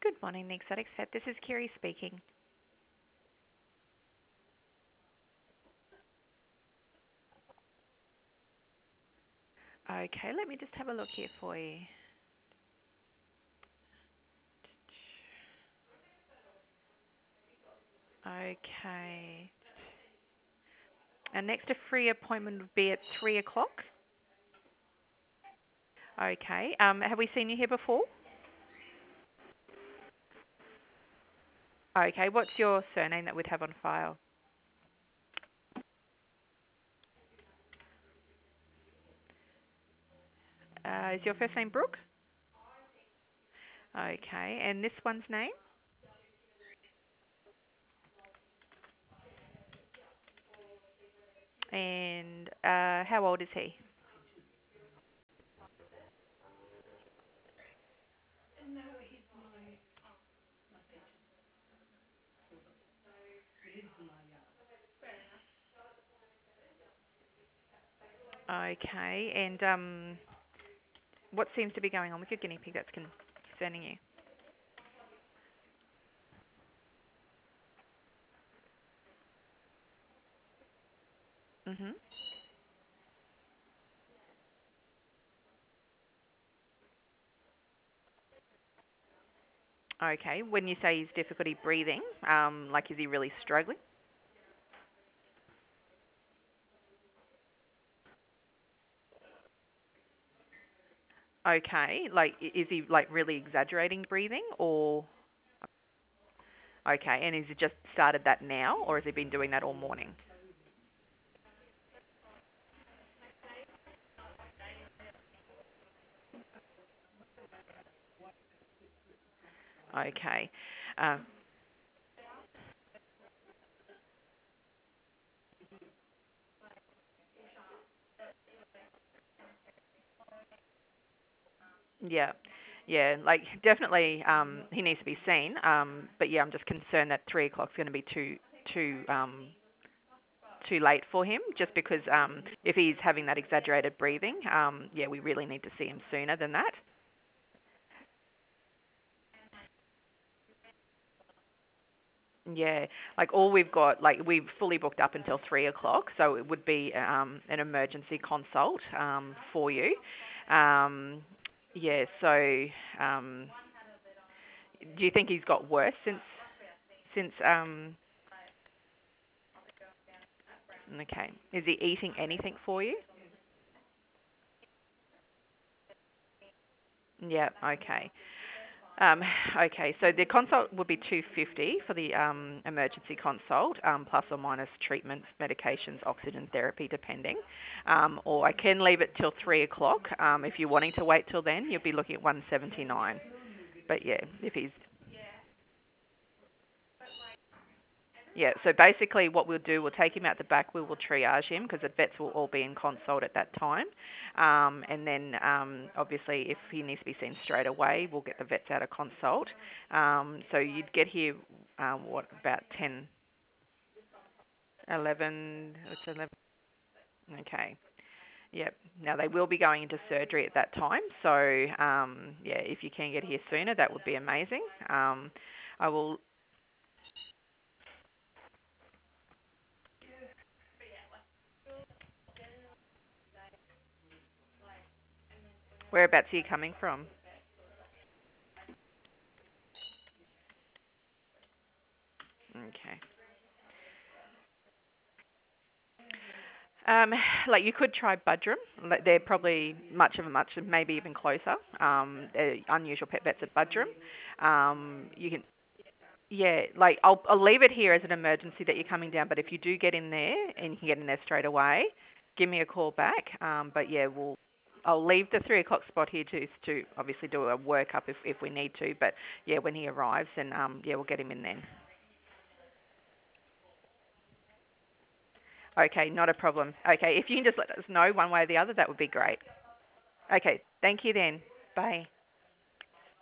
Good morning, the Exotic Vet. This is Kiri speaking. Okay, let me just have a look here for you. Okay. Our next free appointment would be at 3 o'clock. Okay. Have we seen you here before? Okay. What's your surname that we'd have on file? Is your first name Brooke? Okay. And this one's name? And how old is he? Okay. And what seems to be going on with your guinea pig that's concerning you? Mhm. Okay. When you say he's difficulty breathing, like is he really struggling? Okay. Like, is he like really exaggerating breathing, or okay? And has he just started that now, or has he been doing that all morning? Okay. Um, yeah. Yeah. Like, definitely, he needs to be seen. But yeah, I'm just concerned that 3 o'clock's going to be too late for him, just because if he's having that exaggerated breathing, yeah, we really need to see him sooner than that. Yeah, like all we've got, like we've fully booked up until 3 o'clock, so it would be an emergency consult for you. Um, yeah, so um, do you think he's got worse since? Okay, is he eating anything for you? Yeah, okay. Um, okay, so the consult would be 250 for the emergency consult, plus or minus treatments, medications, oxygen therapy, depending. Or I can leave it till 3 o'clock. If you're wanting to wait till then, you'll be looking at 179. But yeah, if he's yeah, so basically what we'll do, we'll take him out the back, we will triage him because the vets will all be in consult at that time. And then obviously if he needs to be seen straight away, we'll get the vets out of consult. So you'd get here, about 10, 11, it's 11, okay. Yep. Now they will be going into surgery at that time. So yeah, if you can get here sooner, that would be amazing. I will, whereabouts are you coming from? Okay. Um, like you could try Budrum. Like, they're probably much, maybe even closer. They're unusual pet vets at Budrum. You can, yeah, like I'll leave it here as an emergency that you're coming down. But if you do get in there and you can get in there straight away, give me a call back. But yeah, I'll leave the 3 o'clock spot here to obviously do a workup if we need to. But yeah, when he arrives, then yeah, we'll get him in then. Okay, not a problem. Okay, if you can just let us know one way or the other, that would be great. Okay, thank you then. Bye.